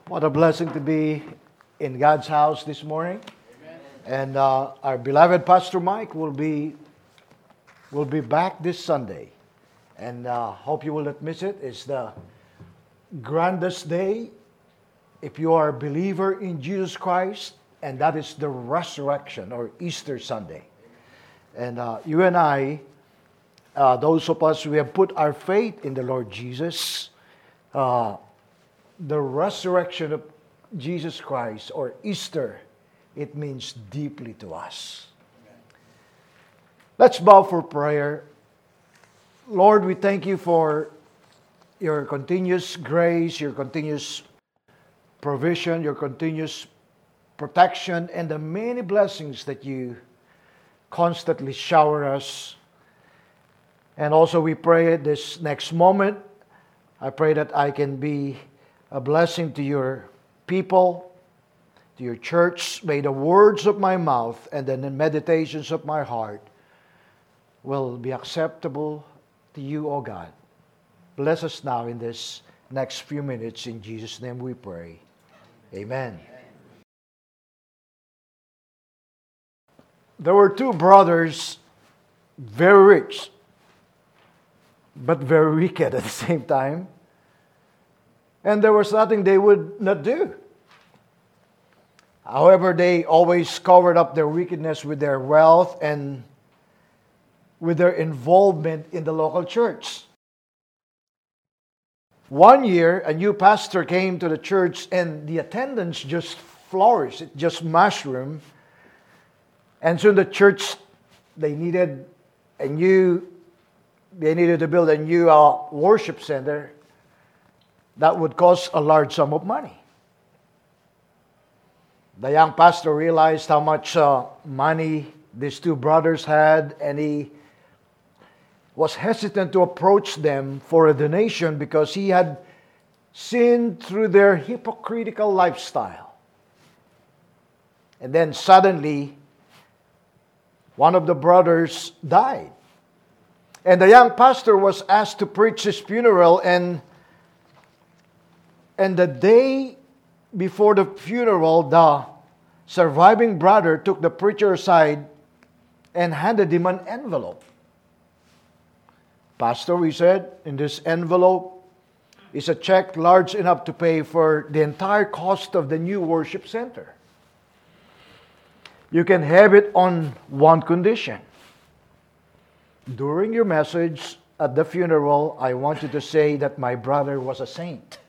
What a blessing to be in God's house this morning. Amen. And our beloved Pastor Mike will be back this Sunday. And hope you will not miss it. It's the grandest day if you are a believer in Jesus Christ, and that is the resurrection or Easter Sunday. And you and I, those of us who have put our faith in the Lord Jesus, the resurrection of Jesus Christ, or Easter, it means deeply to us. Amen. Let's bow for prayer. Lord, we thank you for your continuous grace, your continuous provision, your continuous protection, and the many blessings that you constantly shower us. And also we pray this next moment, I pray that I can be a blessing to your people, to your church. May the words of my mouth and the meditations of my heart will be acceptable to you, O God. Bless us now in this next few minutes. In Jesus' name we pray. Amen. There were two brothers, very rich, but very wicked at the same time. And there was nothing they would not do. However, they always covered up their wickedness with their wealth and with their involvement in the local church. One year, a new pastor came to the church and the attendance just flourished. It just mushroomed. And soon the church, they needed to build a new worship center that would cost a large sum of money. The young pastor realized how much money these two brothers had, and he was hesitant to approach them for a donation because he had seen through their hypocritical lifestyle. And then suddenly, one of the brothers died. And the young pastor was asked to preach his funeral, and the day before the funeral, the surviving brother took the preacher aside and handed him an envelope. Pastor, he said, in this envelope is a check large enough to pay for the entire cost of the new worship center. You can have it on one condition. During your message at the funeral, I want you to say that my brother was a saint.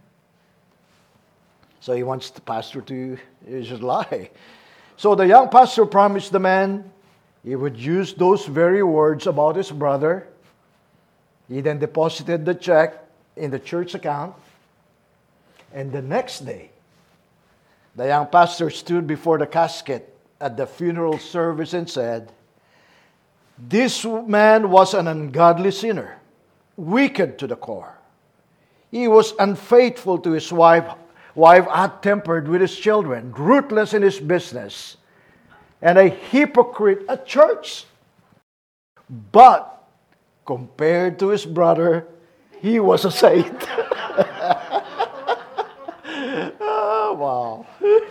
So he wants the pastor to just lie. So the young pastor promised the man he would use those very words about his brother. He then deposited the check in the church account. And the next day, the young pastor stood before the casket at the funeral service and said, "This man was an ungodly sinner, wicked to the core. He was unfaithful to his wife, hot-tempered with his children, ruthless in his business, and a hypocrite at church. But compared to his brother, he was a saint." Oh, wow.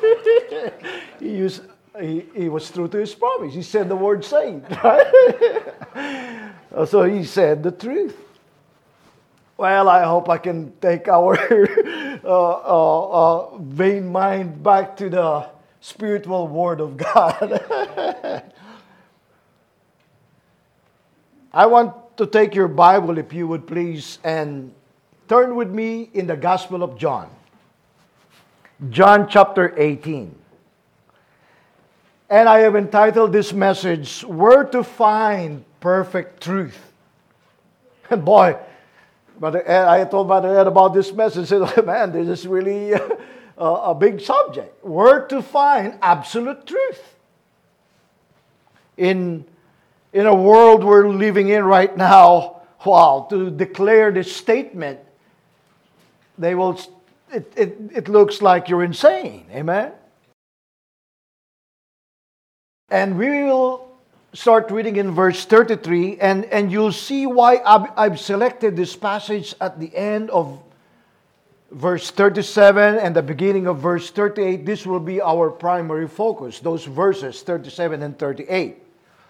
He was true to his promise. He said the word saint, right? So he said the truth. Well, I hope I can take our vain mind back to the spiritual word of God. I want to take your Bible, if you would please, and turn with me in the Gospel of John. John chapter 18. And I have entitled this message, "Where to Find Perfect Truth." And boy, I told Brother Ed about this message. I said, man, this is really a big subject. Where to find absolute truth. In a world we're living in right now, wow, to declare this statement, it looks like you're insane. Amen? And we will start reading in verse 33, and you'll see why I've selected this passage at the end of verse 37 and the beginning of verse 38, this will be our primary focus, those verses 37 and 38.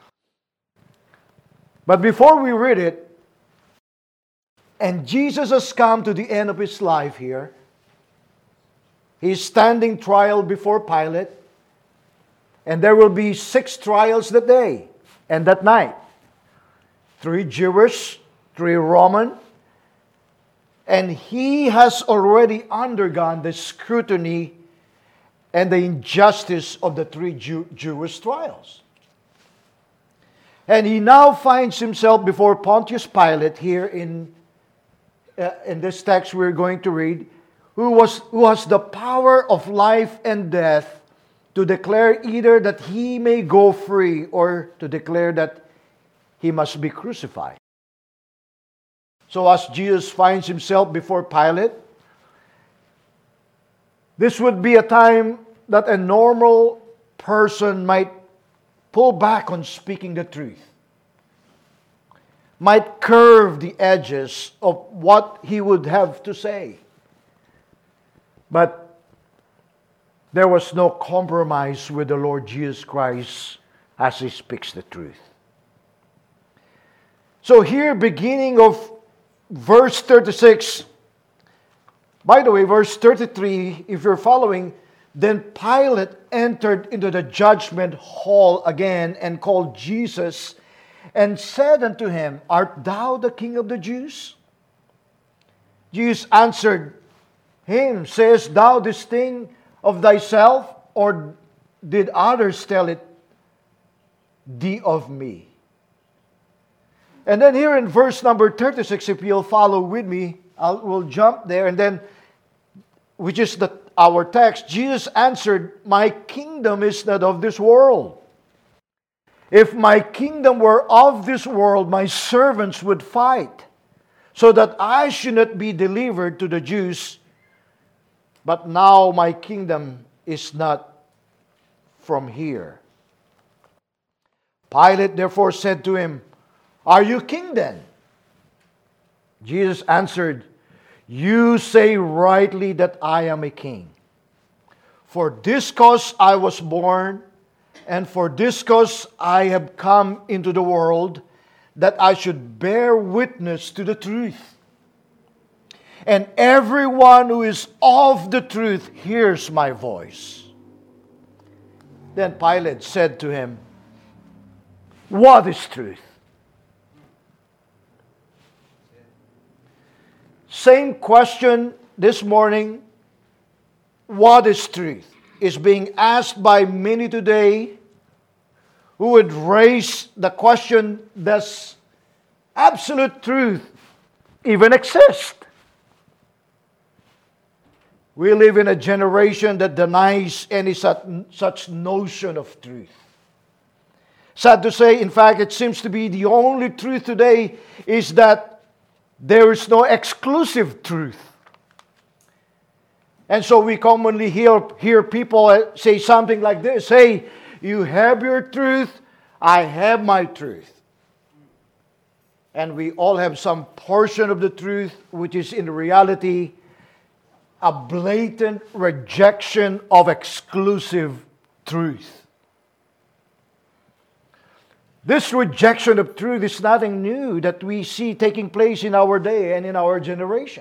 But before we read it, and Jesus has come to the end of his life here. He's standing trial before Pilate. And there will be 6 trials that day and that night. 3 Jewish, 3 Roman. And he has already undergone the scrutiny and the injustice of the 3 Jewish trials. And he now finds himself before Pontius Pilate here in this text we're going to read, who has the power of life and death to declare either that he may go free or to declare that he must be crucified. So as Jesus finds himself before Pilate, this would be a time that a normal person might pull back on speaking the truth, might curve the edges of what he would have to say. But there was no compromise with the Lord Jesus Christ as he speaks the truth. So here, beginning of verse 36, by the way, verse 33, if you're following, then Pilate entered into the judgment hall again and called Jesus and said unto him, Art thou the King of the Jews? Jesus answered him, Sayest thou this thing of thyself, or did others tell it thee of me? And then here in verse number 36, if you'll follow with me, we'll jump there, and then, which is our text, Jesus answered, My kingdom is not of this world. If my kingdom were of this world, my servants would fight, so that I should not be delivered to the Jews. But now my kingdom is not from here. Pilate therefore said to him, Are you king then? Jesus answered, You say rightly that I am a king. For this cause I was born, and for this cause I have come into the world, that I should bear witness to the truth. And everyone who is of the truth hears my voice. Then Pilate said to him, What is truth? Same question this morning. What is truth? Is being asked by many today who would raise the question, does absolute truth even exist? We live in a generation that denies any such notion of truth. Sad to say, in fact, it seems to be the only truth today is that there is no exclusive truth. And so we commonly hear people say something like this, Hey, you have your truth, I have my truth. And we all have some portion of the truth, which is in reality a blatant rejection of exclusive truth. This rejection of truth is nothing new that we see taking place in our day and in our generation.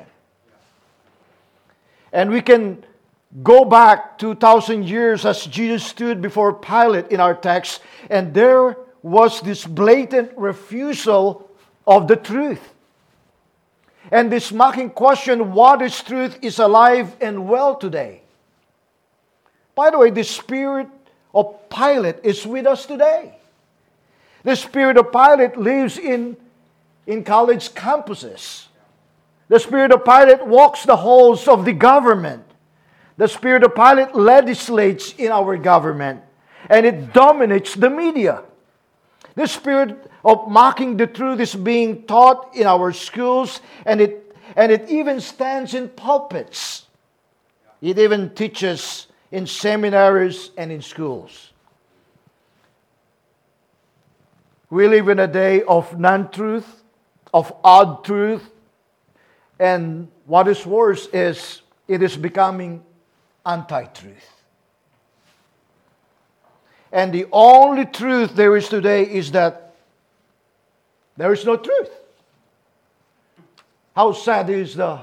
And we can go back 2,000 years as Jesus stood before Pilate in our text, and there was this blatant refusal of the truth. And this mocking question, what is truth, is alive and well today. By the way, the spirit of Pilate is with us today. The spirit of Pilate lives in college campuses. The spirit of Pilate walks the halls of the government. The spirit of Pilate legislates in our government. And it dominates the media. The spirit of mocking the truth is being taught in our schools, and it even stands in pulpits. It even teaches in seminaries and in schools. We live in a day of non-truth, of odd truth, and what is worse is it is becoming anti-truth. And the only truth there is today is that there is no truth. How sad is the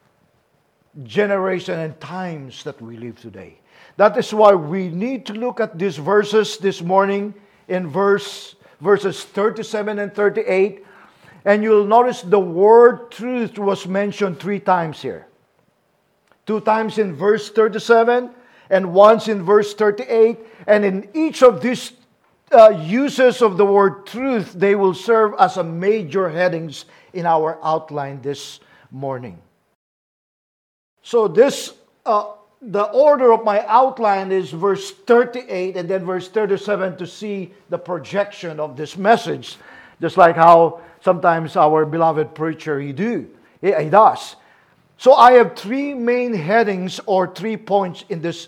generation and times that we live today. That is why we need to look at these verses this morning in verses 37 and 38. And you'll notice the word truth was mentioned 3 times here. 2 times in verse 37 and once in verse 38. And in each of these uses of the word truth, they will serve as a major headings in our outline this morning. So this, the order of my outline is verse 38 and then verse 37 to see the projection of this message. Just like how sometimes our beloved preacher, he does. So I have 3 main headings or 3 points in this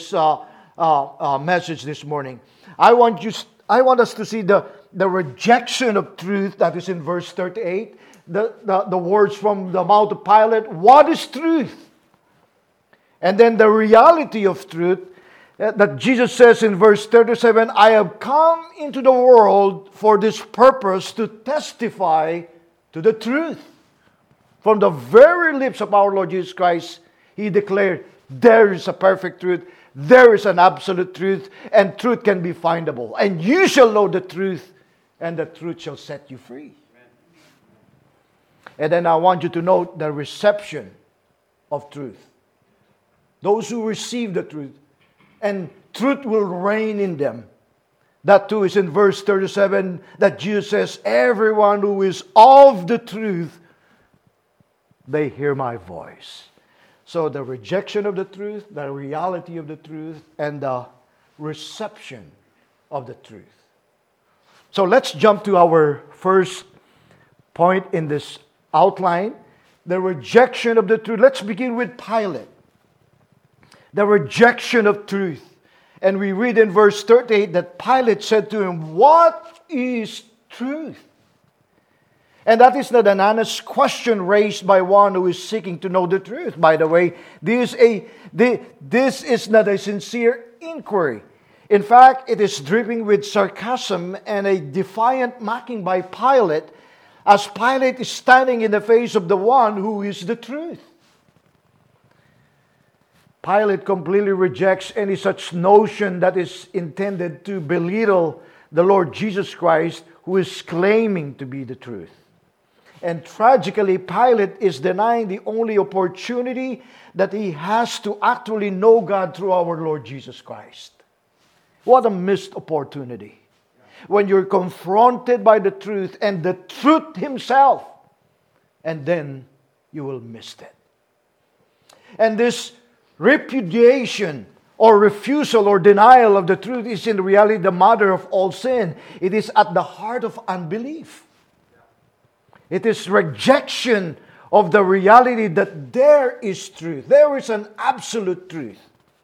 message this morning. I want us to see the rejection of truth that is in verse 38. The words from the mouth of Pilate. What is truth? And then the reality of truth that Jesus says in verse 37, I have come into the world for this purpose to testify to the truth. From the very lips of our Lord Jesus Christ, He declared, there is a perfect truth, there is an absolute truth, and truth can be findable. And you shall know the truth, and the truth shall set you free. Amen. And then I want you to note the reception of truth. Those who receive the truth, and truth will reign in them. That too is in verse 37 that Jesus says, everyone who is of the truth, they hear my voice. So the rejection of the truth, the reality of the truth, and the reception of the truth. So let's jump to our first point in this outline. The rejection of the truth. Let's begin with Pilate. The rejection of truth. And we read in verse 38 that Pilate said to him, what is truth? And that is not an honest question raised by one who is seeking to know the truth. By the way, this is not a sincere inquiry. In fact, it is dripping with sarcasm and a defiant mocking by Pilate, as Pilate is standing in the face of the one who is the truth. Pilate completely rejects any such notion that is intended to belittle the Lord Jesus Christ, who is claiming to be the truth. And tragically, Pilate is denying the only opportunity that he has to actually know God through our Lord Jesus Christ. What a missed opportunity. When you're confronted by the truth and the truth himself, and then you will miss it. And this repudiation or refusal or denial of the truth is in reality the mother of all sin. It is at the heart of unbelief. It is rejection of the reality that there is truth. There is an absolute truth.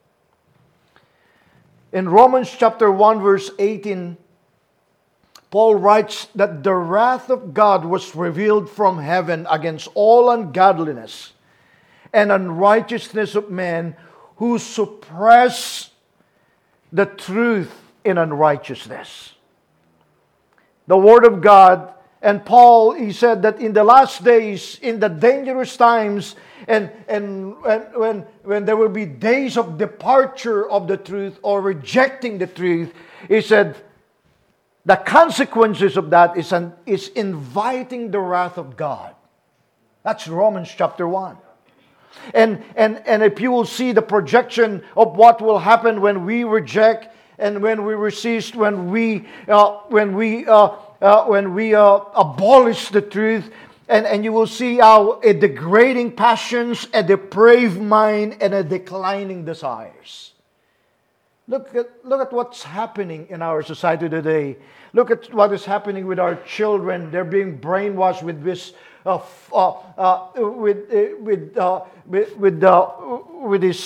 In Romans chapter 1 verse 18, Paul writes that the wrath of God was revealed from heaven against all ungodliness and unrighteousness of men who suppress the truth in unrighteousness. The Word of God. And Paul, he said that in the last days, in the dangerous times, and when there will be days of departure of the truth or rejecting the truth, he said the consequences of that is inviting the wrath of God. That's Romans chapter 1. And if you will see the projection of what will happen when we reject and when we resist, when we abolish the truth, and you will see how a degrading passions, a depraved mind, and a declining desires. Look at what's happening in our society today. Look at what is happening with our children. They're being brainwashed with this, with this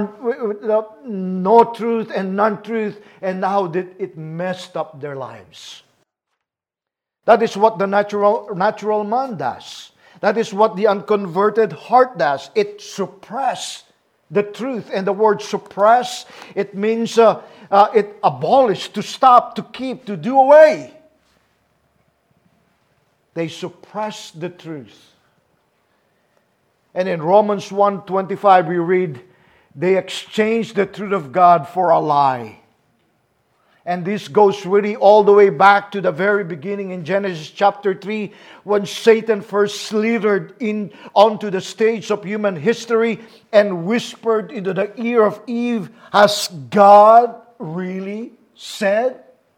no truth and non-truth, and now that it messed up their lives. That is what the natural man does. That is what the unconverted heart does. It suppresses the truth. And the word suppress, it means it abolish, to stop, to keep, to do away. They suppress the truth. And in Romans 1:25 we read, they exchanged the truth of God for a lie. And this goes really all the way back to the very beginning in Genesis chapter 3, when Satan first slithered in onto the stage of human history and whispered into the ear of Eve, has God really said?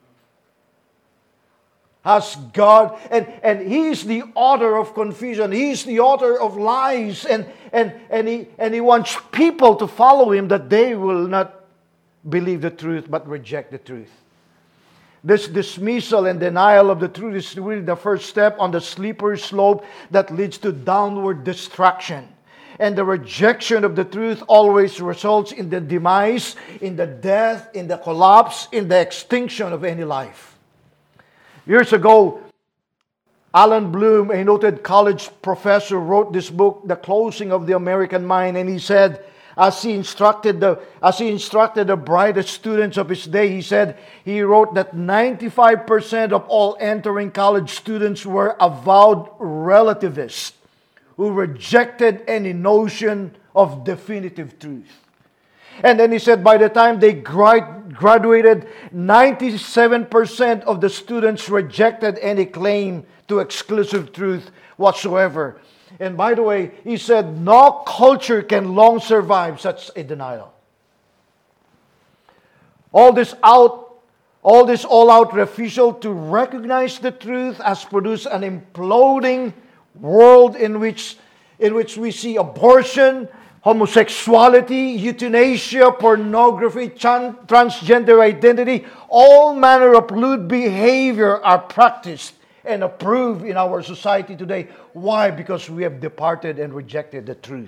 Has God, and He is the author of confusion. He is the author of lies, and He wants people to follow Him, that they will not believe the truth but reject the truth. This dismissal and denial of the truth is really the first step on the slippery slope that leads to downward destruction. And the rejection of the truth always results in the demise, in the death, in the collapse, in the extinction of any life. Years ago, Alan Bloom, a noted college professor, wrote this book, The Closing of the American Mind, and he said, as he instructed the brightest students of his day, he wrote that 95% of all entering college students were avowed relativists who rejected any notion of definitive truth. And then he said by the time they graduated, 97% of the students rejected any claim to exclusive truth whatsoever. And by the way, he said no culture can long survive such a denial. All this all-out refusal to recognize the truth has produced an imploding world in which we see abortion, homosexuality, euthanasia, pornography, transgender identity, all manner of lewd behavior are practiced and approved in our society today. Why? Because we have departed and rejected the truth.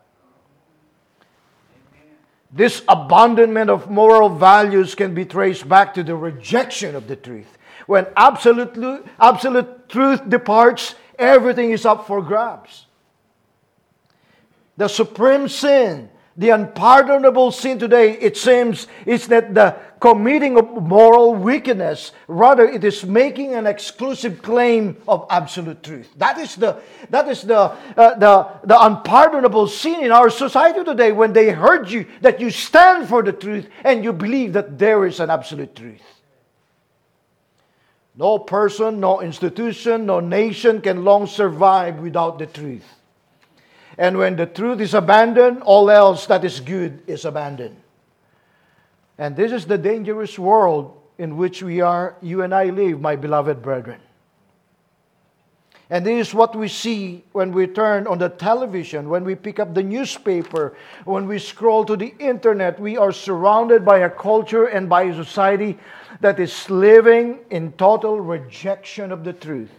This abandonment of moral values can be traced back to the rejection of the truth. When absolute truth departs, everything is up for grabs. The supreme sin, the unpardonable sin today, it seems, is that the committing of moral wickedness. Rather, it is making an exclusive claim of absolute truth. That is the unpardonable sin in our society today, when they heard you, that you stand for the truth and you believe that there is an absolute truth. No person, no institution, no nation can long survive without the truth. And when the truth is abandoned, all else that is good is abandoned. And this is the dangerous world in which you and I live, my beloved brethren. And this is what we see when we turn on the television, when we pick up the newspaper, when we scroll to the internet. We are surrounded by a culture and by a society that is living in total rejection of the truth.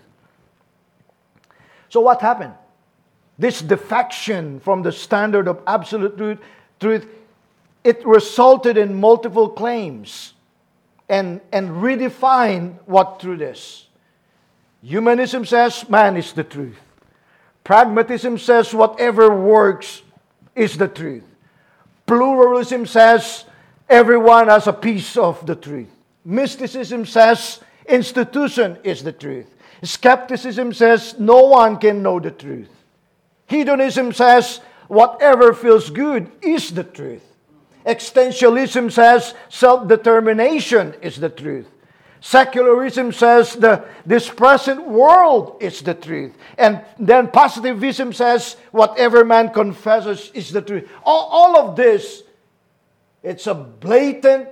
So what happened? This defection from the standard of absolute truth, it resulted in multiple claims and redefined what truth is. Humanism says man is the truth. Pragmatism says whatever works is the truth. Pluralism says everyone has a piece of the truth. Mysticism says institution is the truth. Skepticism says no one can know the truth. Hedonism says whatever feels good is the truth. Existentialism says self-determination is the truth. Secularism says this present world is the truth. And then positivism says whatever man confesses is the truth. All of this, it's a blatant.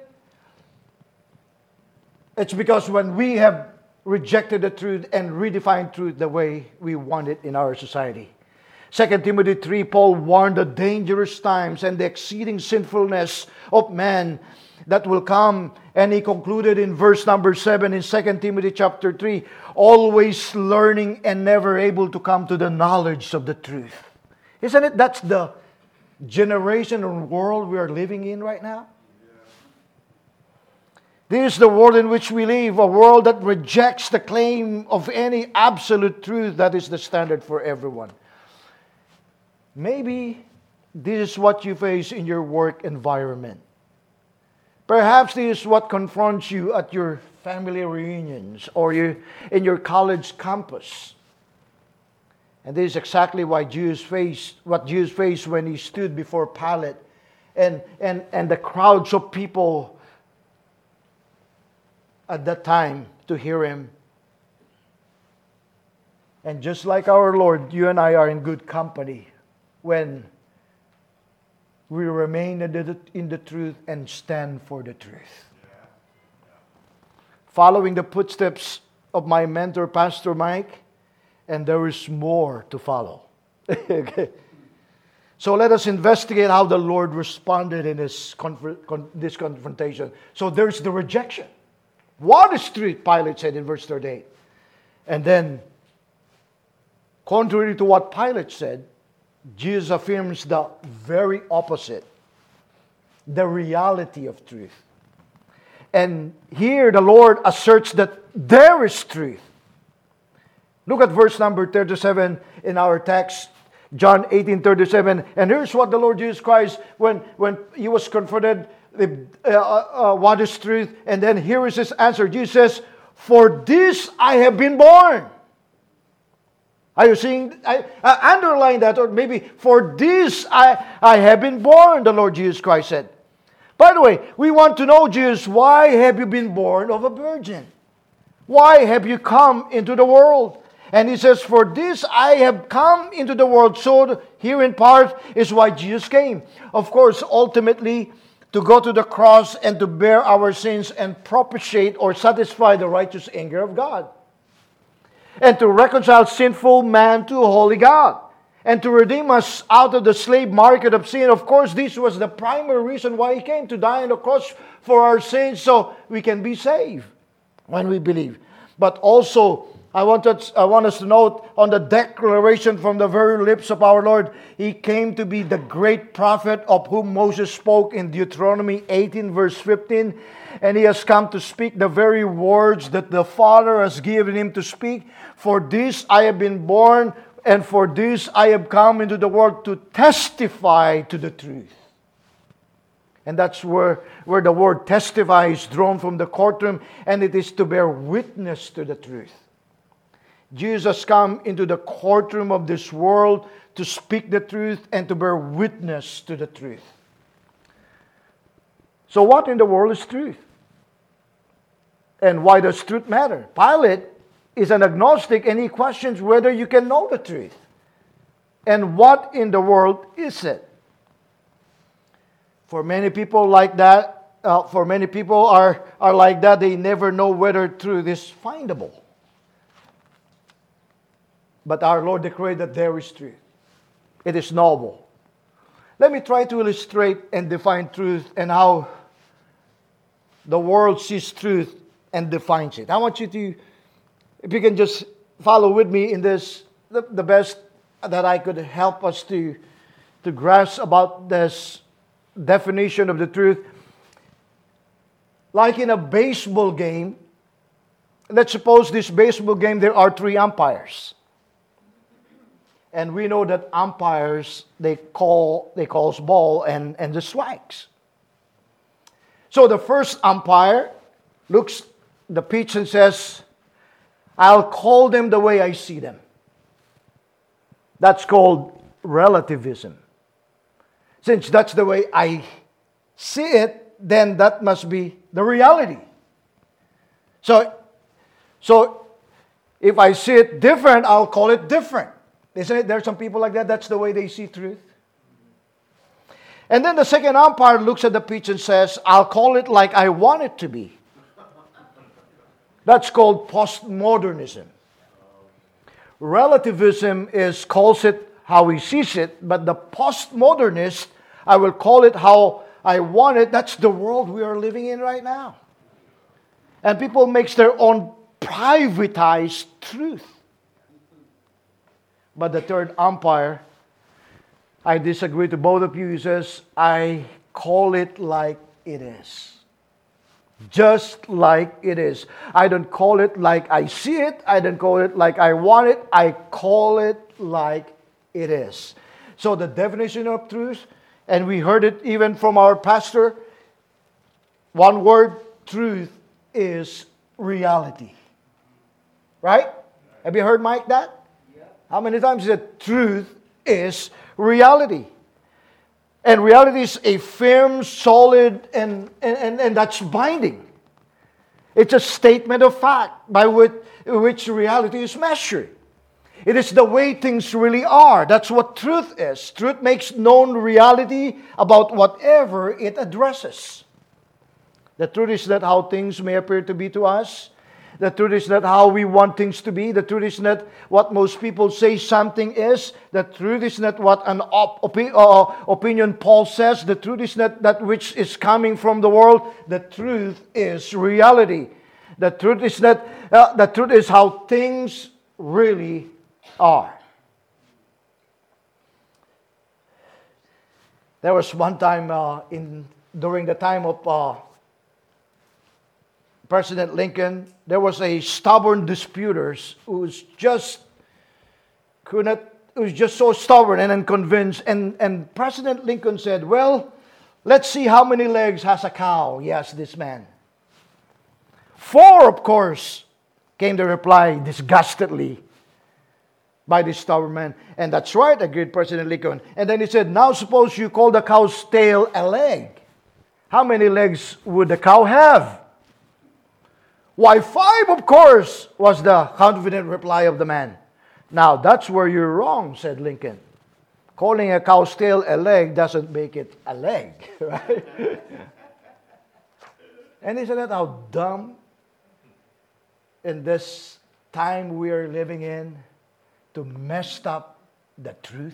It's because when we have rejected the truth and redefined truth the way we want it in our society. 2 Timothy 3, Paul warned the dangerous times and the exceeding sinfulness of man that will come. And he concluded in verse number 7 in 2 Timothy chapter 3, always learning and never able to come to the knowledge of the truth. Isn't it that's the generation and world we are living in right now? This is the world in which we live, a world that rejects the claim of any absolute truth that is the standard for everyone. Maybe this is what you face in your work environment. Perhaps this is what confronts you at your family reunions or in your college campus. And this is exactly what Jews faced when he stood before Pilate and the crowds of people at that time to hear him. And just like our Lord, you and I are in good company when we remain in the truth and stand for the truth. Following the footsteps of my mentor, Pastor Mike, and there is more to follow. Okay. So let us investigate how the Lord responded in this confrontation. So there's the rejection. What is truth? Pilate said in verse 38. And then, contrary to what Pilate said, Jesus affirms the very opposite. The reality of truth. And here the Lord asserts that there is truth. Look at verse number 37 in our text. John 18:37. And here's what the Lord Jesus Christ, when he was confronted, what is truth? And then here is his answer. Jesus says, "For this I have been born." Are you seeing? I underline that, or maybe, "For this I have been born," the Lord Jesus Christ said. By the way, we want to know, Jesus, why have you been born of a virgin? Why have you come into the world? And he says, "For this I have come into the world." So here in part is why Jesus came. Of course, ultimately, to go to the cross and to bear our sins and propitiate or satisfy the righteous anger of God. And to reconcile sinful man to a holy God. And to redeem us out of the slave market of sin. Of course, this was the primary reason why He came, to die on the cross for our sins so we can be saved when we believe. But also, I want us to note on the declaration from the very lips of our Lord, He came to be the great prophet of whom Moses spoke in Deuteronomy 18 verse 15. And He has come to speak the very words that the Father has given Him to speak. "For this I have been born, and for this I have come into the world to testify to the truth." And that's where the word testify is drawn from the courtroom, and it is to bear witness to the truth. Jesus come into the courtroom of this world to speak the truth and to bear witness to the truth. So what in the world is truth? And why does truth matter? Pilate is an agnostic and he questions whether you can know the truth. And what in the world is it? For many people like that, are like that, they never know whether truth is findable. But our Lord declared that there is truth. It is knowable. Let me try to illustrate and define truth and how the world sees truth and defines it. I want you to, if you can just follow with me in this, the best that I could help us to grasp about this definition of the truth. Like in a baseball game, let's suppose this baseball game, there are 3 umpires. And we know that umpires, they calls ball and the strikes. So the first umpire looks the pitch and says, "I'll call them the way I see them." That's called relativism. Since that's the way I see it, then that must be the reality. So if I see it different, I'll call it different. Isn't it? There are some people like that. That's the way they see truth. And then the second umpire looks at the pitch and says, "I'll call it like I want it to be." That's called postmodernism. Relativism calls it how he sees it, but the postmodernist, I will call it how I want it. That's the world we are living in right now. And people make their own privatized truth. But the third umpire, I disagree to both of you. He says, "I call it like it is." just like it is. I don't call it like I see it. I don't call it like I want it. I call it like it is. So the definition of truth, and we heard it even from our pastor, one word, truth is reality. Right? Have you heard Mike that? Yeah. How many times he said truth is reality? And reality is a firm, solid, and that's binding. It's a statement of fact by which reality is measured. It is the way things really are. That's what truth is. Truth makes known reality about whatever it addresses. The truth is not how things may appear to be to us. The truth is not how we want things to be. The truth is not what most people say something is. The truth is not what an opinion Paul says. The truth is not that which is coming from the world. The truth is reality. The truth is not. The truth is how things really are. There was one time during the time of President Lincoln, there was a stubborn disputer who was just so stubborn and unconvinced. And President Lincoln said, "Well, let's see how many legs has a cow." He asked this man. 4, of course, came the reply disgustedly by this stubborn man. "And that's right," agreed President Lincoln. And then he said, "Now suppose you call the cow's tail a leg. How many legs would the cow have?" "Why, 5, of course," was the confident reply of the man. "Now, that's where you're wrong," said Lincoln. "Calling a cow's tail a leg doesn't make it a leg," right? And isn't that how dumb in this time we are living in to mess up the truth?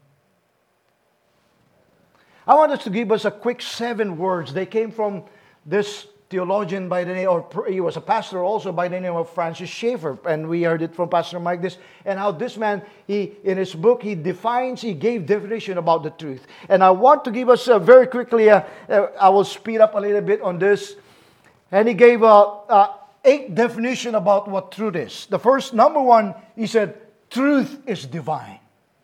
I want us to give us a quick 7 words. They came from this theologian by the name, or he was a pastor also by the name of Francis Schaeffer, and we heard it from Pastor Mike this, and how this man, in his book, he gave definition about the truth. And I want to give us very quickly, I will speed up a little bit on this, and he gave 8 definition about what truth is. The first, number 1, he said, truth is divine.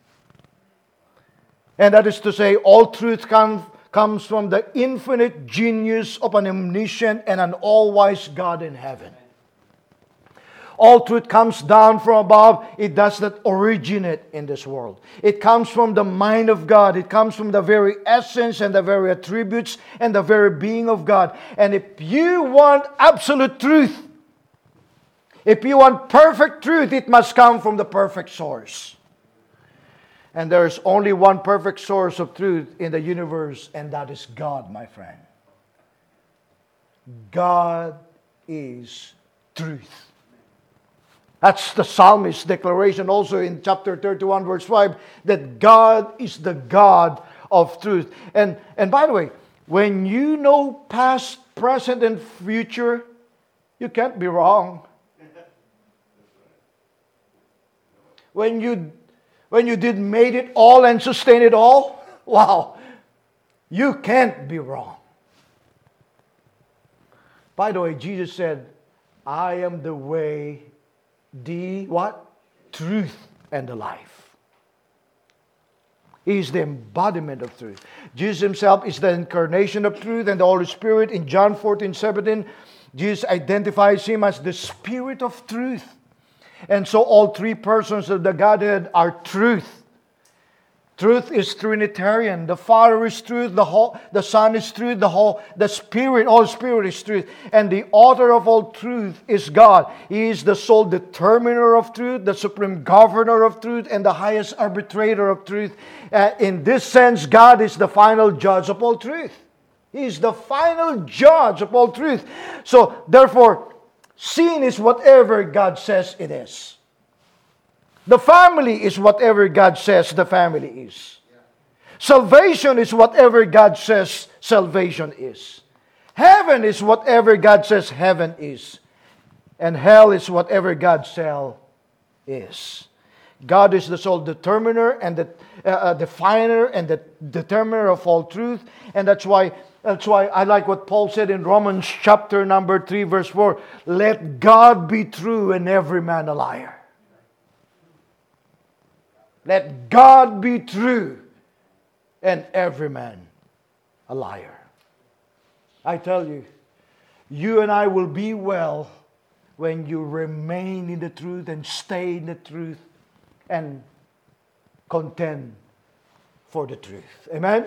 And that is to say, all truth comes from the infinite genius of an omniscient and an all-wise God in heaven. All truth comes down from above. It does not originate in this world. It comes from the mind of God. It comes from the very essence and the very attributes and the very being of God. And if you want absolute truth, if you want perfect truth, it must come from the perfect source. And there is only one perfect source of truth in the universe, and that is God, my friend. God is truth. That's the psalmist's declaration also in chapter 31, verse 5, that God is the God of truth. And by the way, when you know past, present, and future, you can't be wrong. When you did made it all and sustain it all, wow, you can't be wrong. By the way, Jesus said, "I am the way, the what? Truth and the life." He is the embodiment of truth. Jesus himself is the incarnation of truth, and the Holy Spirit in John 14:17, Jesus identifies him as the Spirit of truth. And so all 3 persons of the Godhead are truth. Truth is Trinitarian. The Father is truth. The Son is truth. The Spirit, all Spirit is truth. And the author of all truth is God. He is the sole determiner of truth, the supreme governor of truth, and the highest arbitrator of truth. In this sense, God is the final judge of all truth. He is the final judge of all truth. So, therefore, sin is whatever God says it is. The family is whatever God says the family is. Salvation is whatever God says salvation is. Heaven is whatever God says heaven is. And hell is whatever God says is. God is the sole determiner and the definer and the determiner of all truth. And that's why I like what Paul said in Romans chapter number 3, verse 4. Let God be true and every man a liar. Let God be true and every man a liar. I tell you, you and I will be well when you remain in the truth and stay in the truth and contend for the truth. Amen?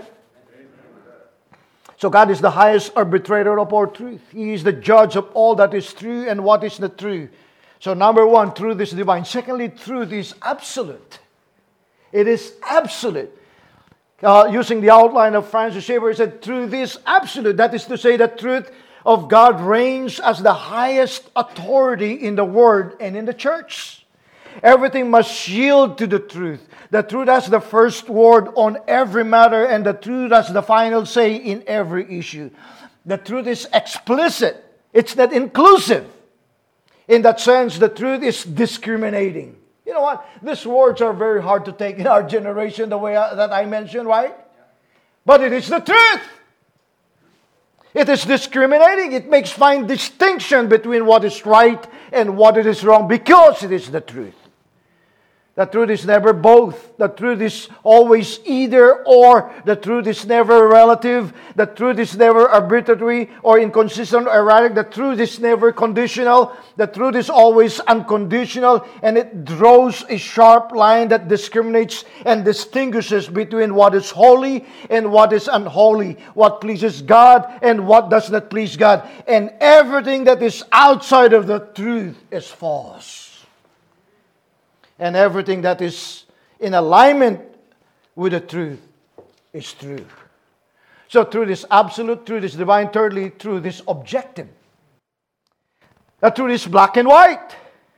So God is the highest arbitrator of all truth. He is the judge of all that is true and what is not true. So number one, truth is divine. Secondly, truth is absolute. It is absolute. Using the outline of Francis Schaeffer, he said, truth is absolute. That is to say, the truth of God reigns as the highest authority in the Word and in the church. Everything must yield to the truth. The truth has the first word on every matter, and the truth has the final say in every issue. The truth is explicit. It's not inclusive. In that sense, the truth is discriminating. You know what? These words are very hard to take in our generation, the way that I mentioned, right? But it is the truth. It is discriminating. It makes fine distinction between what is right and what is wrong because it is the truth. The truth is never both. The truth is always either or. The truth is never relative. The truth is never arbitrary or inconsistent or erratic. The truth is never conditional. The truth is always unconditional. And it draws a sharp line that discriminates and distinguishes between what is holy and what is unholy. What pleases God and what does not please God. And everything that is outside of the truth is false. And everything that is in alignment with the truth is true. So truth is absolute, truth is divine. Thirdly, truth is objective. The truth is black and white.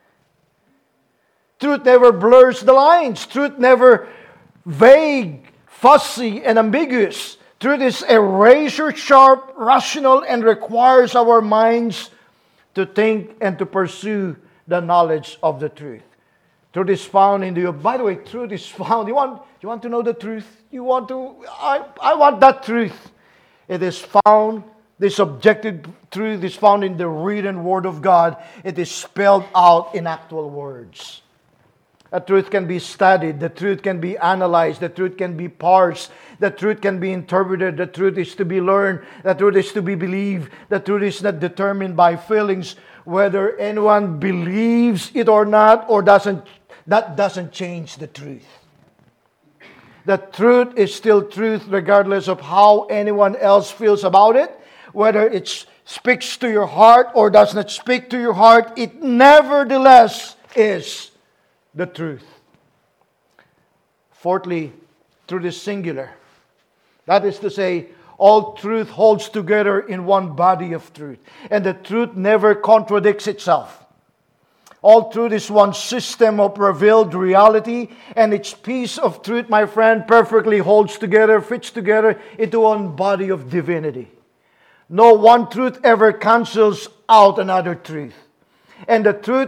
Truth never blurs the lines. Truth never vague, fussy, and ambiguous. Truth is a razor-sharp, rational, and requires our minds to think and to pursue the knowledge of the truth. Truth is found in the... By the way, truth is found. You want to know the truth? I want that truth. It is found, this objective truth is found in the written Word of God. It is spelled out in actual words. The truth can be studied. The truth can be analyzed. The truth can be parsed. The truth can be interpreted. The truth is to be learned. The truth is to be believed. The truth is not determined by feelings, whether anyone believes it or not, or doesn't. That doesn't change the truth. The truth is still truth regardless of how anyone else feels about it. Whether it speaks to your heart or does not speak to your heart, it nevertheless is the truth. Fourthly, truth is singular. That is to say, all truth holds together in one body of truth. And the truth never contradicts itself. All truth is one system of revealed reality, and its piece of truth, my friend, perfectly holds together, fits together into one body of divinity. No one truth ever cancels out another truth. And the truth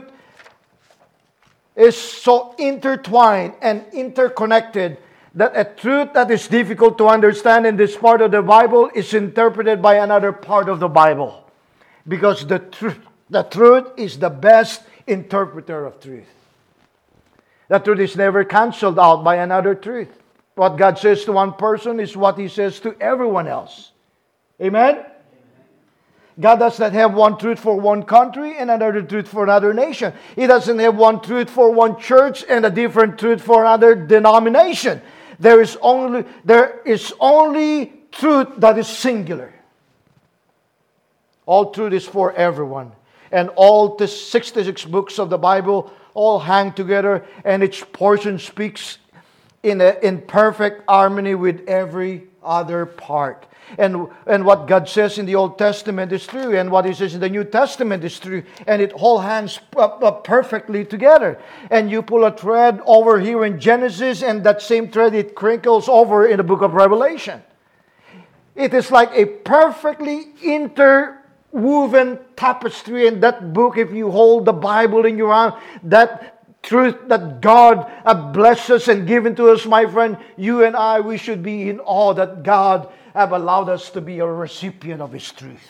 is so intertwined and interconnected that a truth that is difficult to understand in this part of the Bible is interpreted by another part of the Bible. Because the truth is the best interpreter of truth. The truth is never cancelled out by another truth. What God says to one person is what He says to everyone else. Amen? God does not have one truth for one country and another truth for another nation. He doesn't have one truth for one church and a different truth for another denomination. There is only truth that is singular. All truth is for everyone. And all the 66 books of the Bible all hang together, and each portion speaks in perfect harmony with every other part. And what God says in the Old Testament is true, and what He says in the New Testament is true, and it all hangs perfectly together. And you pull a thread over here in Genesis, and that same thread, it crinkles over in the book of Revelation. It is like a perfectly interwoven tapestry in that book. If you hold the Bible in your hand, that truth that God has blessed us and given to us, my friend, you and I, we should be in awe that God have allowed us to be a recipient of His truth.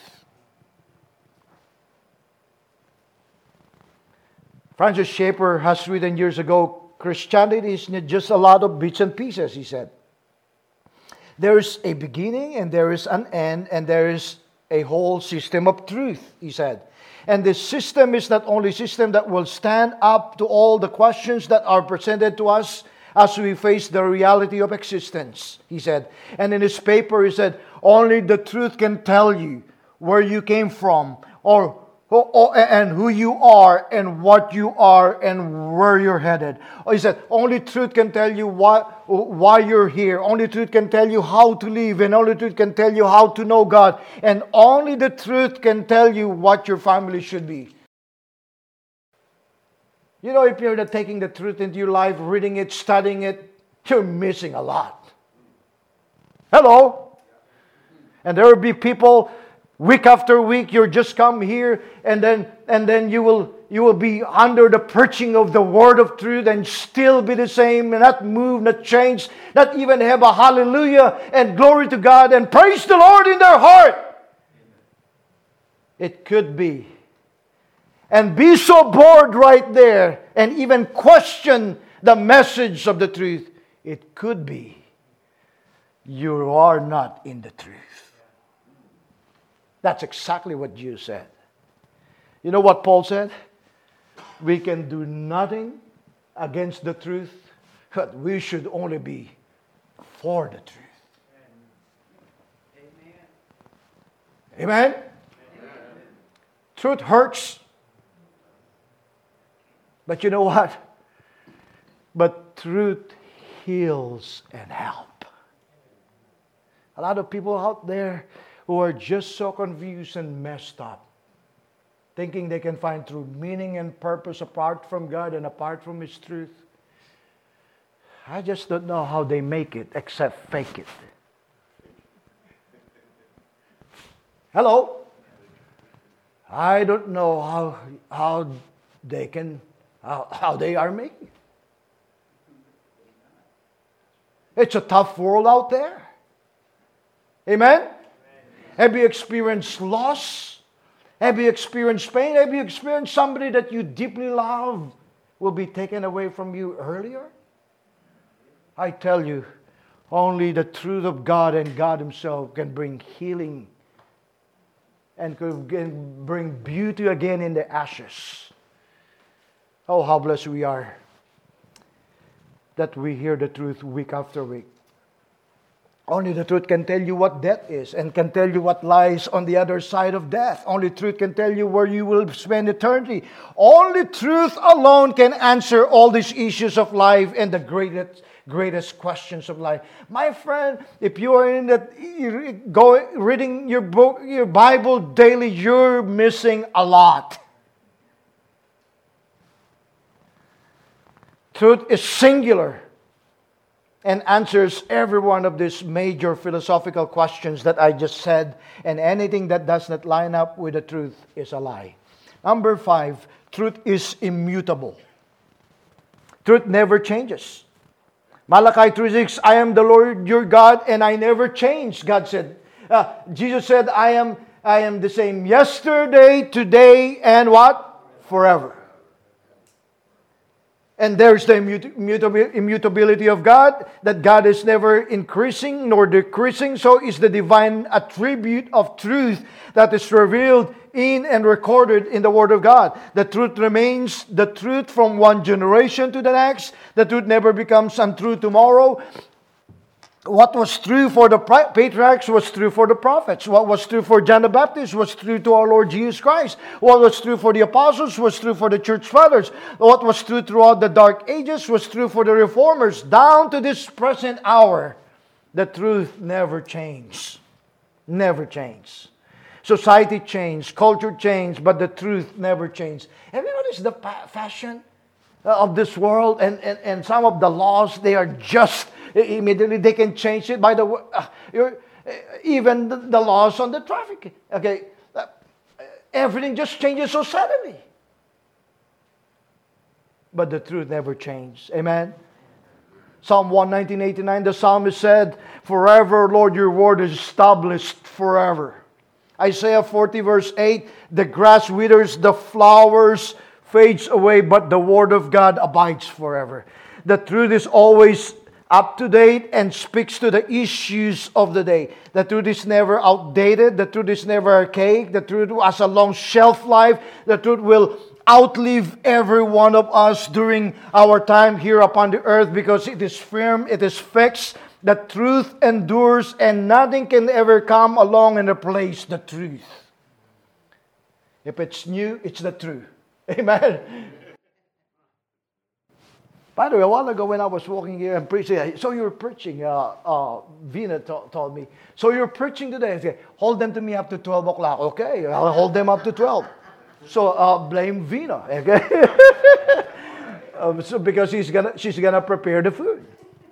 Francis Schaeffer has written years ago, Christianity is not just a lot of bits and pieces, he said. There is a beginning and there is an end and there is a whole system of truth, he said. And this system is not only a system that will stand up to all the questions that are presented to us as we face the reality of existence, he said. And in his paper, he said, only the truth can tell you where you came from and who you are and what you are and where you're headed. He said, only truth can tell you why you're here. Only truth can tell you how to live. And only truth can tell you how to know God. And only the truth can tell you what your family should be. You know, if you're not taking the truth into your life, reading it, studying it, you're missing a lot. Hello? And there will be people, week after week, you just come here and then you will be under the preaching of the word of truth and still be the same, and not move, not change, not even have a hallelujah and glory to God and praise the Lord in their heart. It could be. And be so bored right there and even question the message of the truth. It could be you are not in the truth. That's exactly what Jesus said. You know what Paul said? We can do nothing against the truth, but we should only be for the truth. Amen? Amen? Truth hurts. But you know what? But truth heals and helps. A lot of people out there who are just so confused and messed up, thinking they can find true meaning and purpose apart from God and apart from His truth. I just don't know how they make it except fake it. Hello? I don't know how they can, how they are making it. It's a tough world out there. Amen? Have you experienced loss? Have you experienced pain? Have you experienced somebody that you deeply love will be taken away from you earlier? I tell you, only the truth of God and God Himself can bring healing and can bring beauty again in the ashes. Oh, how blessed we are that we hear the truth week after week. Only the truth can tell you what death is and can tell you what lies on the other side of death. Only truth can tell you where you will spend eternity. Only truth alone can answer all these issues of life and the greatest questions of life. My friend, if you are reading your book, your Bible daily, you're missing a lot. Truth is singular and answers every one of these major philosophical questions that I just said, and anything that does not line up with the truth is a lie. Number 5, truth is immutable. Truth never changes. Malachi 3:6, I am the Lord your God and I never change, God said. Jesus said, I am the same yesterday, today, and what? Forever. And there's the immutability of God, that God is never increasing nor decreasing. So is the divine attribute of truth that is revealed in and recorded in the Word of God. The truth remains the truth from one generation to the next. The truth never becomes untrue tomorrow. What was true for the patriarchs was true for the prophets. What was true for John the Baptist was true to our Lord Jesus Christ. What was true for the apostles was true for the church fathers. What was true throughout the dark ages was true for the reformers. Down to this present hour, the truth never changed. Never changed. Society changed, culture changed, but the truth never changed. Have you noticed the fashion of this world and some of the laws? They are just immediately they can change it. By the way, even the laws on the traffic. Okay, everything just changes so suddenly. but the truth never changed. Amen? Psalm 119:89, the psalmist said, "Forever, Lord, your word is established forever." Isaiah 40 verse 8, "The grass withers, the flowers fades away, but the word of God abides forever." The truth is always up to date and speaks to the issues of the day. The truth is never outdated. The truth is never archaic. The truth has a long shelf life. The truth will outlive every one of us during our time here upon the earth, because it is firm, it is fixed. The truth endures, and nothing can ever come along and replace the truth. If it's new, it's the truth. Amen. By the way, a while ago when I was walking here and preaching, so you're preaching, Vina told me, "So you're preaching today." I said, "Hold them to me up to 12 o'clock. Okay, I'll hold them up to 12. So blame Vina. Okay? So because she's gonna prepare the food.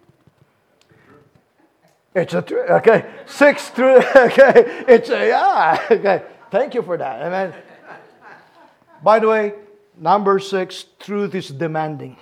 It's a truth. Okay, 6 truth. Okay, it's a yeah. Okay, thank you for that. Amen. By the way, number 6, truth is demanding.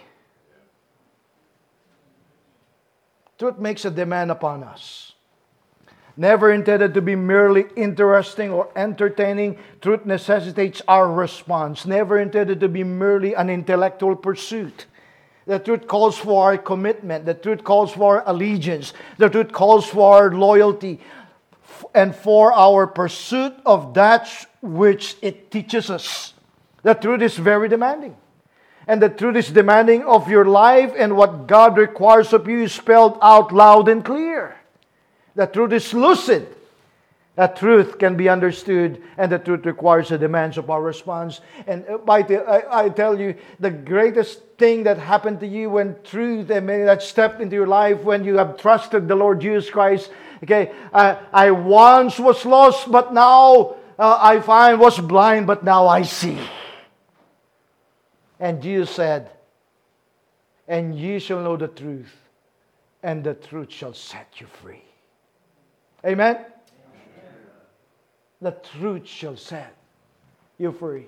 Truth makes a demand upon us. Never intended to be merely interesting or entertaining, truth necessitates our response. Never intended to be merely an intellectual pursuit. The truth calls for our commitment. The truth calls for allegiance. The truth calls for our loyalty and for our pursuit of that which it teaches us. The truth is very demanding. And the truth is demanding of your life, and what God requires of you is spelled out loud and clear. The truth is lucid. That truth can be understood, and the truth requires the demands of our response. And I tell you, the greatest thing that happened to you when truth that stepped into your life, when you have trusted the Lord Jesus Christ. Okay, I once was lost, but now I find, was blind, but now I see. And Jesus said, "And ye shall know the truth, and the truth shall set you free." Amen? Amen. The truth shall set you free.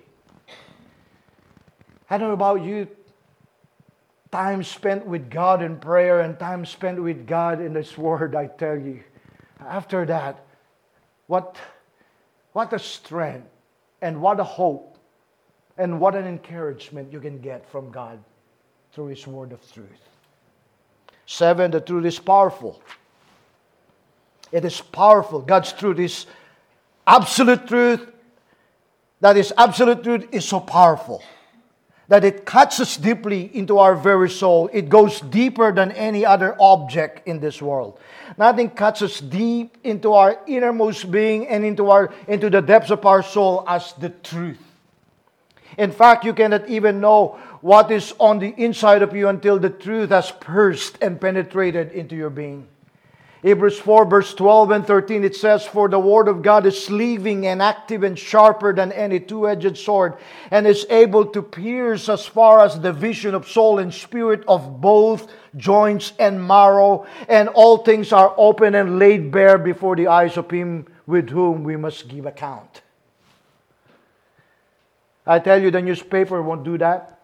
I don't know about you, time spent with God in prayer and time spent with God in His Word, I tell you, after that, what a strength and what a hope and what an encouragement you can get from God through His Word of truth. 7, the truth is powerful. It is powerful. God's truth is absolute truth. That is, absolute truth is so powerful that it cuts us deeply into our very soul. It goes deeper than any other object in this world. Nothing cuts us deep into our innermost being and into the depths of our soul as the truth. In fact, you cannot even know what is on the inside of you until the truth has pierced and penetrated into your being. Hebrews 4 verse 12 and 13, it says, "For the word of God is living and active and sharper than any two-edged sword, and is able to pierce as far as the division of soul and spirit, of both joints and marrow, and all things are open and laid bare before the eyes of Him with whom we must give account." I tell you, the newspaper won't do that.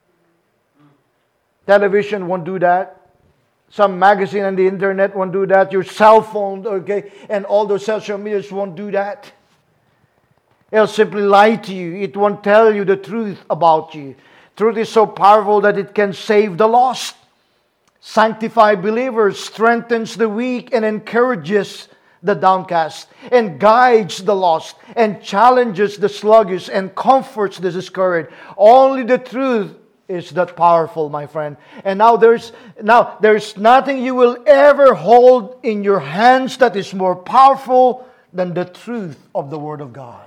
Television won't do that. Some magazine on the internet won't do that. Your cell phone, okay, and all those social medias won't do that. It'll simply lie to you. It won't tell you the truth about you. Truth is so powerful that it can save the lost, sanctify believers, strengthens the weak, and encourages the downcast, and guides the lost, and challenges the sluggish, and comforts the discouraged. Only the truth is that powerful, my friend. And now there's nothing you will ever hold in your hands that is more powerful than the truth of the Word of God.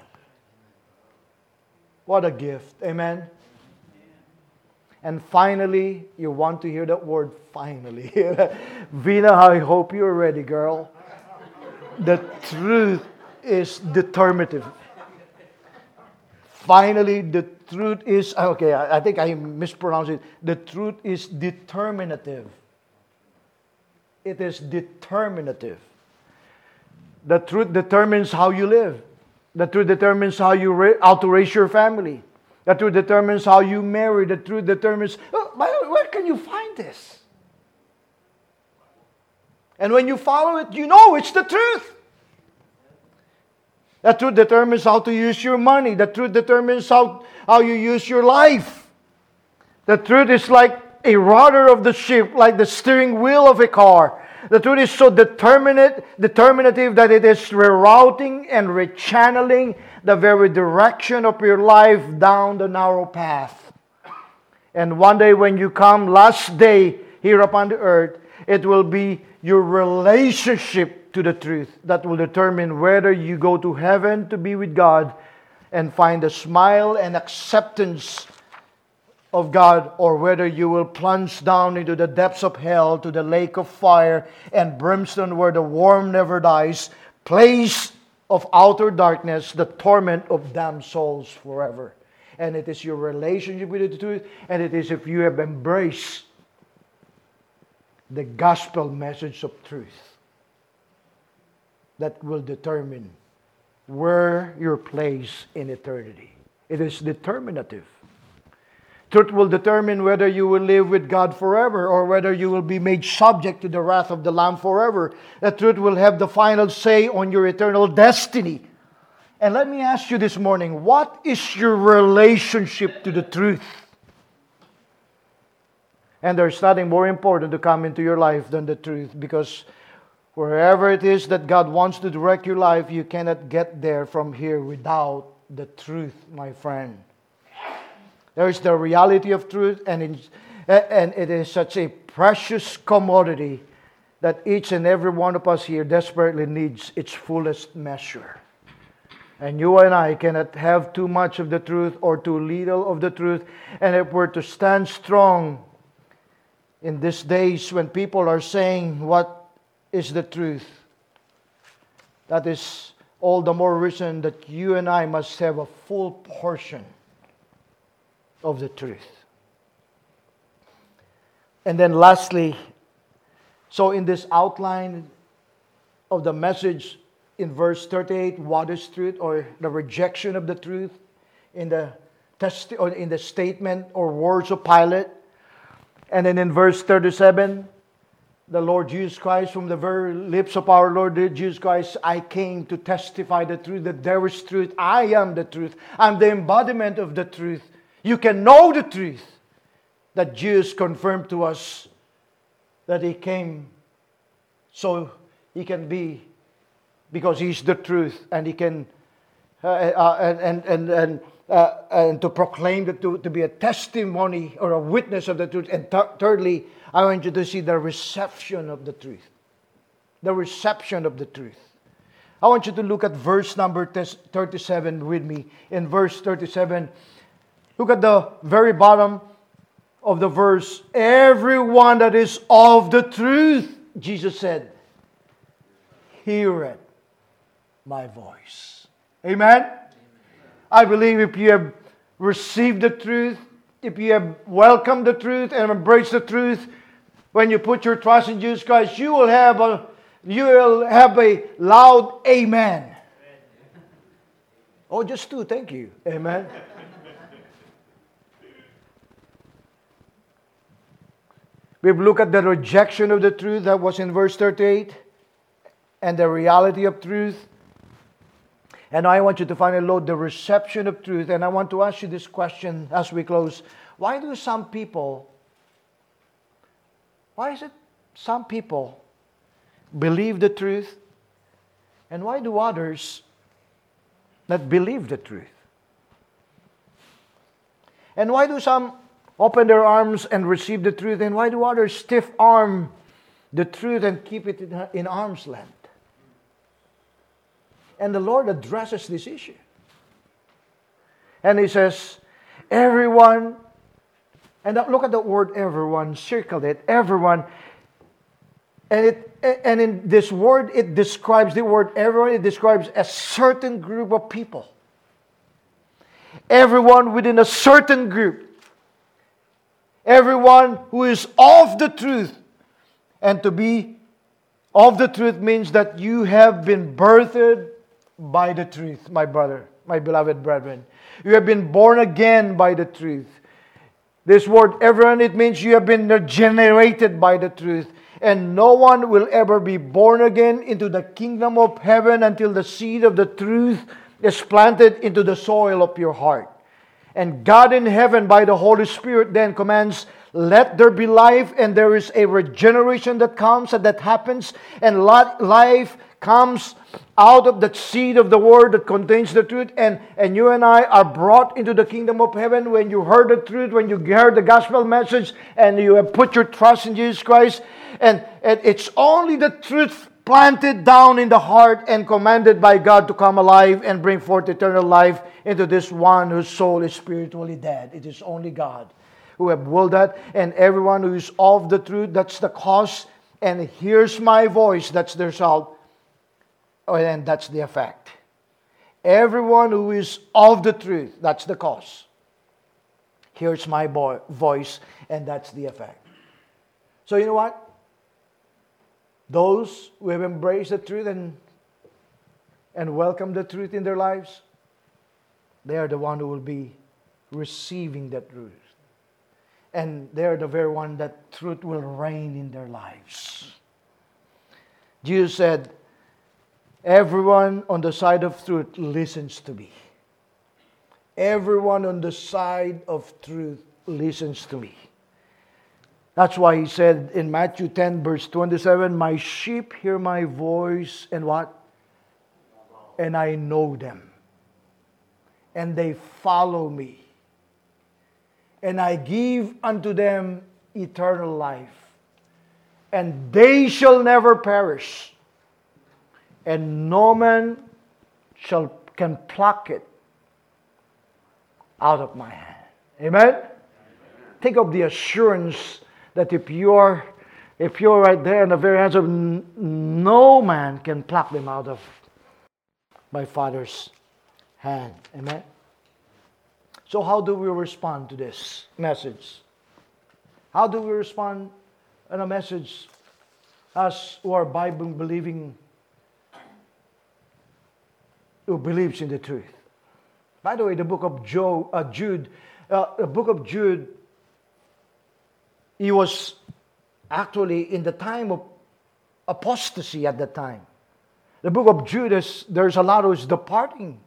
What a gift. Amen. And finally, you want to hear that word, finally. Vina, I hope you're ready, girl. The truth is determinative. Finally, the truth is, okay, I think I mispronounced it. The truth is determinative. It is determinative. The truth determines how you live. The truth determines how to raise your family. The truth determines how you marry. The truth determines, where can you find this? And when you follow it, you know it's the truth. The truth determines how to use your money. The truth determines how you use your life. The truth is like a rudder of the ship, like the steering wheel of a car. The truth is so determinative that it is rerouting and rechanneling the very direction of your life down the narrow path. And one day when you come, last day here upon the earth, it will be your relationship to the truth that will determine whether you go to heaven to be with God and find a smile and acceptance of God, or whether you will plunge down into the depths of hell, to the lake of fire and brimstone where the worm never dies, place of outer darkness, the torment of damned souls forever. And it is your relationship with the truth, and it is if you have embraced the gospel message of truth that will determine where your place in eternity. It is determinative. Truth will determine whether you will live with God forever or whether you will be made subject to the wrath of the Lamb forever. The truth will have the final say on your eternal destiny. And let me ask you this morning, what is your relationship to the truth? And there's nothing more important to come into your life than the truth, because wherever it is that God wants to direct your life, you cannot get there from here without the truth, my friend. There is the reality of truth, and it is such a precious commodity that each and every one of us here desperately needs its fullest measure. And you and I cannot have too much of the truth or too little of the truth. And if we're to stand strong in these days when people are saying, what is the truth? That is all the more reason that you and I must have a full portion of the truth. And then lastly, so in this outline of the message in verse 38, what is truth, or the rejection of the truth in the statement or words of Pilate. And then in verse 37, the Lord Jesus Christ, from the very lips of our Lord Jesus Christ, I came to testify the truth, that there is truth. I am the truth. I'm the embodiment of the truth. You can know the truth that Jesus confirmed to us, that He came so He can be, because He's the truth, and He can and to proclaim the truth, to be a testimony or a witness of the truth. And thirdly, I want you to see the reception of the truth. The reception of the truth. I want you to look at verse number 37 with me. In verse 37, look at the very bottom of the verse. Everyone that is of the truth, Jesus said, heareth my voice. Amen? I believe if you have received the truth, if you have welcomed the truth and embraced the truth, when you put your trust in Jesus Christ, you will have a loud amen. Oh, just two. Thank you. Amen. We've looked at the rejection of the truth that was in verse 38 and the reality of truth. And I want you to finally load the reception of truth. And I want to ask you this question as we close. Why is it some people believe the truth? And why do others not believe the truth? And why do some open their arms and receive the truth? And why do others stiff-arm the truth and keep it in arm's length? And the Lord addresses this issue. And He says, everyone, and look at the word everyone, circle it, everyone. And in this word, it describes the word everyone, it describes a certain group of people. Everyone within a certain group. Everyone who is of the truth. And to be of the truth means that you have been birthed by the truth, my brother, my beloved brethren. You have been born again by the truth. This word, everyone, it means you have been regenerated by the truth. And no one will ever be born again into the kingdom of heaven until the seed of the truth is planted into the soil of your heart. And God in heaven, by the Holy Spirit, then commands, let there be life, and there is a regeneration that comes and that happens, and life comes out of that seed of the word that contains the truth, and you and I are brought into the kingdom of heaven when you heard the truth, when you heard the gospel message, and you have put your trust in Jesus Christ, and it's only the truth planted down in the heart and commanded by God to come alive and bring forth eternal life into this one whose soul is spiritually dead. It is only God who have willed that, and everyone who is of the truth, that's the cause, and hears my voice, that's the result, and that's the effect. Everyone who is of the truth, that's the cause, hears my voice, and that's the effect. So you know what? Those who have embraced the truth and welcomed the truth in their lives, they are the one who will be receiving that truth. And they are the very one that truth will reign in their lives. Jesus said, everyone on the side of truth listens to me. Everyone on the side of truth listens to me. That's why He said in Matthew 10 verse 27, my sheep hear my voice, and what? And I know them. And they follow me. And I give unto them eternal life. And they shall never perish. And no man can pluck it out of my hand. Amen? Think of the assurance that if you're right there in the very hands of no man can pluck them out of my Father's hand. Amen? So how do we respond to this message? How do we respond to a message as who are Bible-believing, who believes in the truth? By the way, the book of Jude, he was actually in the time of apostasy at that time. The book of Jude, there's a lot who's departing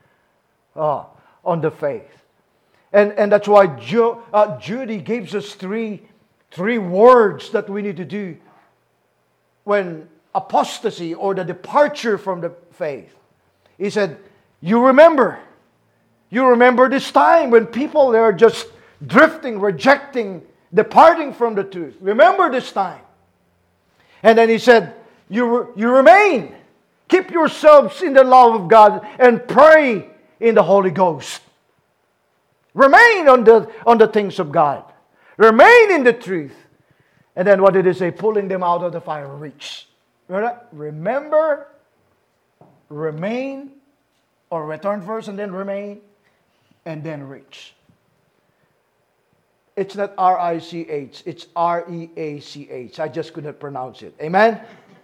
on the faith. And that's why Jude gives us three words that we need to do when apostasy or the departure from the faith. He said, you remember this time when people, they are just drifting, rejecting, departing from the truth. Remember this time. And then he said, you remain. Keep yourselves in the love of God and pray in the Holy Ghost. Remain on the things of God. Remain in the truth. And then what did he say? Pulling them out of the fire. Reach. Remember, remain, or return first and then remain, and then reach. It's not R-I-C-H. It's R-E-A-C-H. I just couldn't pronounce it. Amen?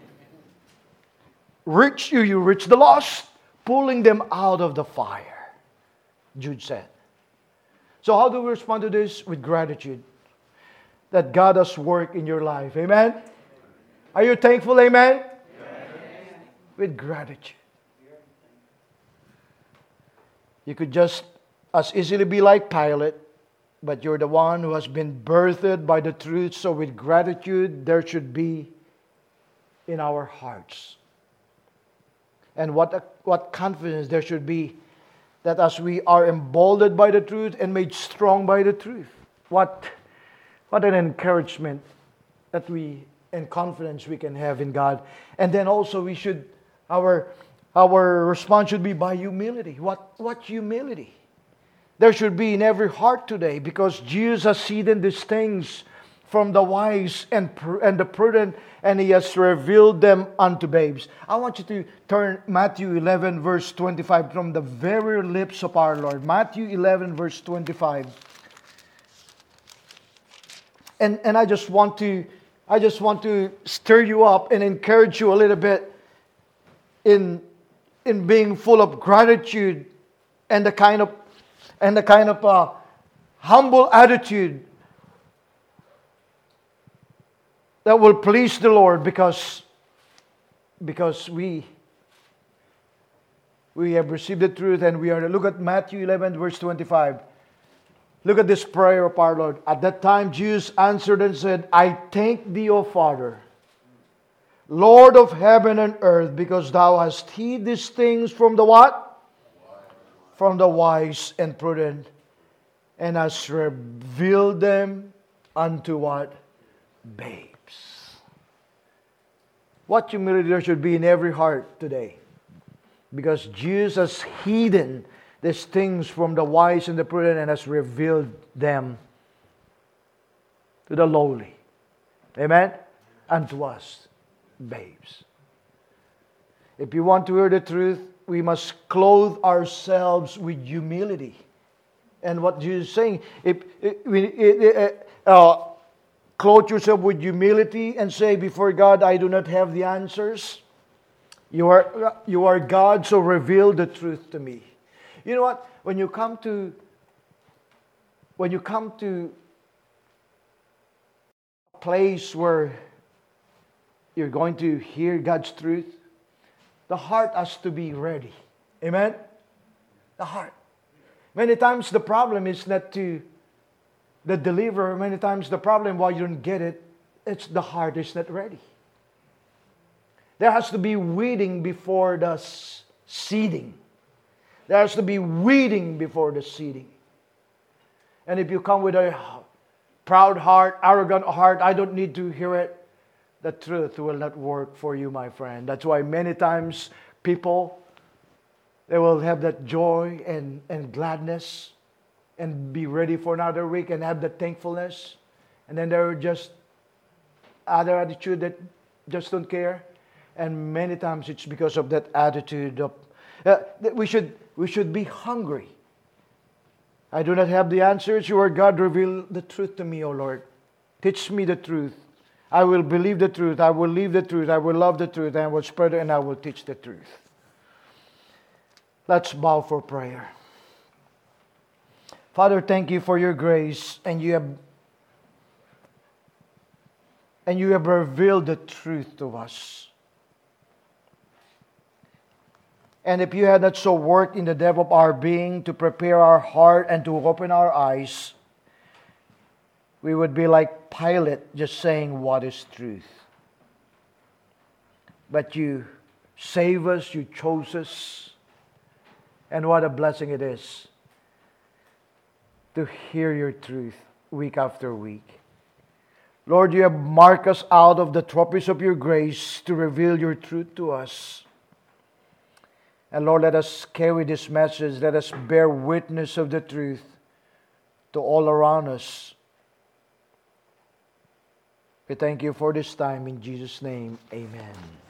Reach you reach the lost, pulling them out of the fire, Jude said. So how do we respond to this? With gratitude that God has worked in your life. Amen? Are you thankful? Amen? Amen. With gratitude. You could just as easily be like Pilate, but you're the one who has been birthed by the truth. So with gratitude, there should be in our hearts. And what confidence there should be that as we are emboldened by the truth and made strong by the truth. What an encouragement that we and confidence we can have in God. And then also our response should be by humility. What humility? There should be in every heart today, because Jesus has hidden these things from the wise and the prudent, and He has revealed them unto babes. I want you to turn Matthew 11 verse 25 from the very lips of our Lord. Matthew 11 verse 25. And I just want to stir you up and encourage you a little bit in in being full of gratitude and the kind of humble attitude that will please the Lord, because we have received the truth, and we are to look at Matthew 11 verse 25. Look at this prayer of our Lord. At that time Jesus answered and said, I thank thee, O Father, Lord of heaven and earth, because thou hast hid these things from the what? From the wise and prudent, and hast revealed them unto what? Babes. What humility there should be in every heart today. Because Jesus has hidden these things from the wise and the prudent and has revealed them to the lowly. Amen? And to us, babes. If you want to hear the truth, we must clothe ourselves with humility. And what Jesus is saying, clothe yourself with humility and say before God, I do not have the answers. You are God, so reveal the truth to me. You know what? When you come to a place where you're going to hear God's truth, the heart has to be ready. Amen? The heart. Many times the problem is not to the deliverer. Many times the problem why you don't get it, it's the heart is not ready. There has to be weeding before the seeding. There has to be weeding before the seeding. And if you come with a proud heart, arrogant heart, I don't need to hear it, the truth will not work for you, my friend. That's why many times people, they will have that joy and gladness and be ready for another week and have that thankfulness. And then there are just other attitude that just don't care. And many times it's because of that attitude of that we should be hungry. I do not have the answers. You are God. Reveal the truth to me, O Lord. Teach me the truth. I will believe the truth. I will live the truth. I will love the truth. I will spread it, and I will teach the truth. Let's bow for prayer. Father, thank you for your grace, and you have revealed the truth to us. And if you had not so worked in the depth of our being to prepare our heart and to open our eyes, we would be like Pilate, just saying what is truth. But you save us, you chose us, and what a blessing it is to hear your truth week after week. Lord, you have marked us out of the trophies of your grace to reveal your truth to us. And Lord, let us carry this message. Let us bear witness of the truth to all around us. We thank you for this time. In Jesus' name, amen.